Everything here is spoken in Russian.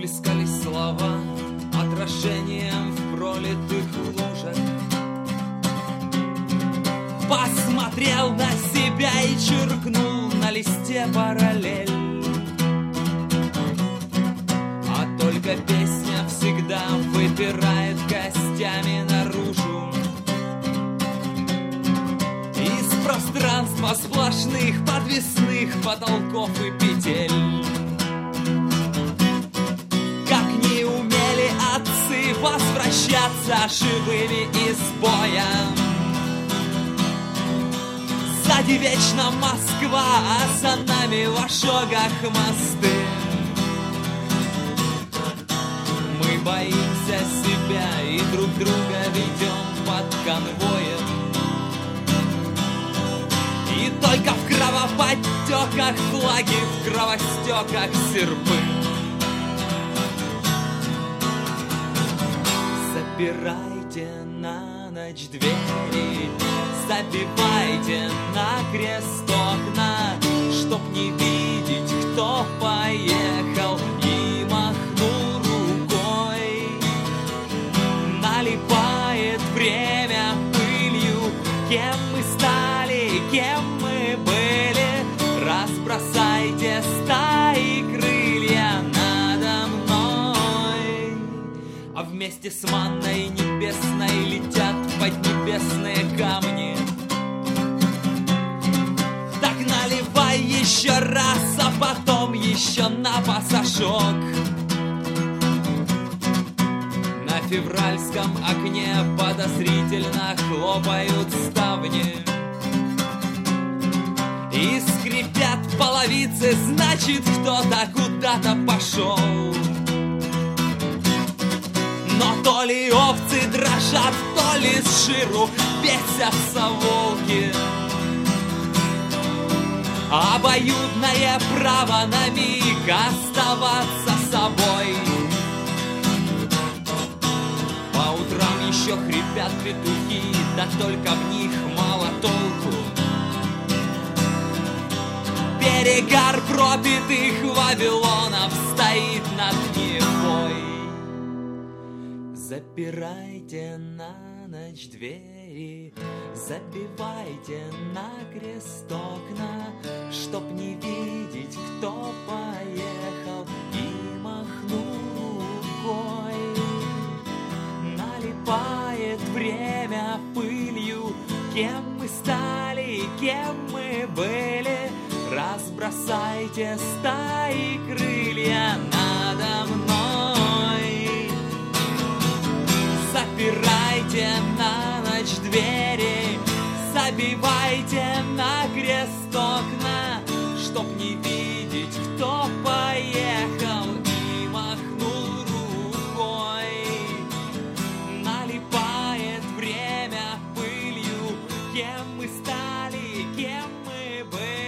плескались слова отражением в пролитых лужах. Посмотрел на себя и черкнул на листе параллель. А только песня всегда выпирает костями наружу из пространства сплошных подвесных потолков и петель. Как не умели отцы возвращаться живыми из боя. Сзади вечно Москва, а за нами в ошогах мосты. Мы боимся себя и друг друга ведем под конвоем. И только в кровоподтеках флаги, в кровостеках серпы. Запирайте на ночь двери, забивайте накрест окна, чтоб не видеть, кто поехал, и махнул рукой. Налипает время пылью, кем мы стали, кем мы были. Разбросайте стаи крылья надо мной, а вместе с манной небесной летят поднебесные камни. Так наливай еще раз, а потом еще на пасашок. На февральском окне подозрительно хлопают ставни и скрипят половицы, значит, кто-то куда-то пошел. Но то ли овцы дрожат, то ли с жиру бесятся волки. Обоюдное право на миг оставаться собой. По утрам еще хрипят петухи, да только в них мало толку. Перегар пропитых вавилонов стоит над Невой. Запирайте на ночь двери, забивайте накрест окна, чтоб не видеть, кто поехал, и махнул рукой. Налипает время пылью, кем мы стали, кем мы были. Разбросайте стаи крылья надо мной. Запирайте на ночь двери, забивайте накрест окна, чтоб не видеть, кто поехал, и махнул рукой. Налипает время пылью, кем мы стали, кем мы были.